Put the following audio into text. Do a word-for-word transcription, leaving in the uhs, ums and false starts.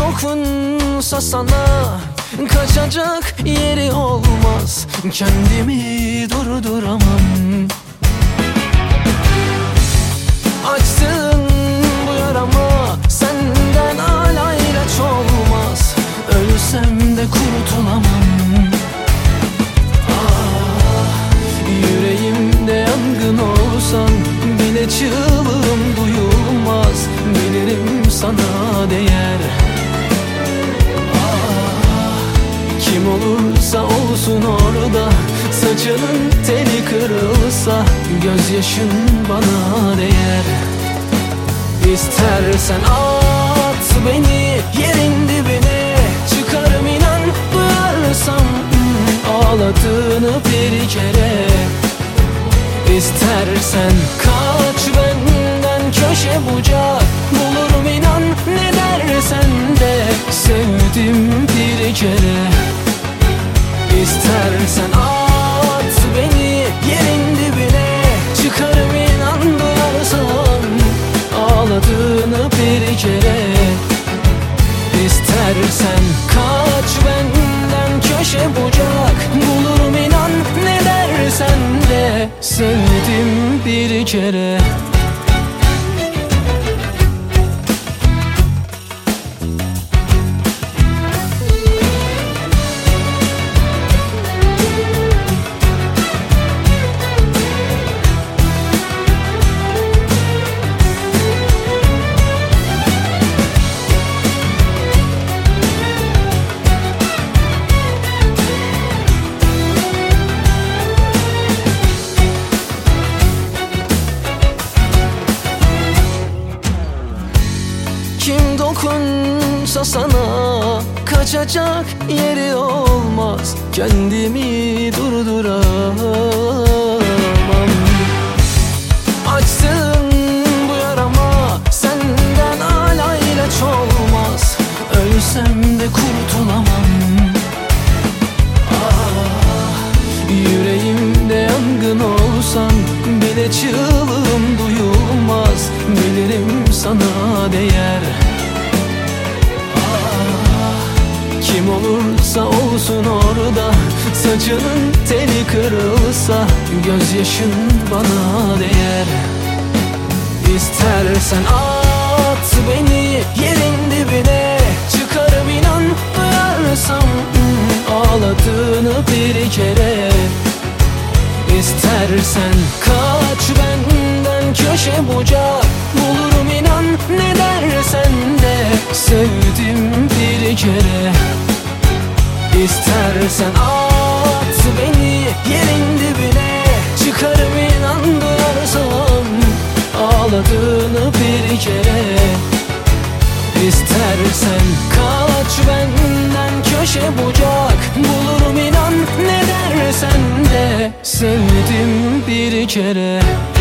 dokunsa sana kaçacak yeri olmaz. Kendimi durduramam. Açtın bu yaramı, senden hala ilaç olmaz. Ölsem de kurtulamam. Ah, yüreğimde yangın olsan bile çığlığım duyulmaz. Bilirim sana değer. Kim olursa olsun orada, saçının teli kırılsa gözyaşın bana değer. İstersen at beni yerin dibine, çıkarım inan duyarsam ağladığını bir kere. İstersen kaç benden köşe bucak, bulurum inan ne dersen de, sevdim bir kere. İstersen at beni yerin dibine, çıkarım inan duyarsan ağladığını bir kere. İstersen kaç benden köşe bucak, bulurum inan ne dersen de, sevdim bir kere. Kim dokunsa sana kaçacak yeri olmaz. Kendimi durduramam. Açtın bu yarama, senden hala ilaç olmaz. Ölsem de kurtulamam. Ah, yüreğimde yangın olsan bile çığlığım duyulmaz. Bilirim sana değer. Kim olursa olsun orada, saçının teli kırılsa gözyaşın bana değer. İstersen at beni yerin dibine, çıkarım inan duyarsam ağladığını bir kere. İstersen kaç benden köşe bucak, bulurum inan ne dersen de, sevdim bir kere. İstersen at beni yerin dibine, çıkarım inan duyarsan ağladığını bir kere. İstersen kaç benden köşe bucak, bulurum inan ne dersen de, sevdim bir kere.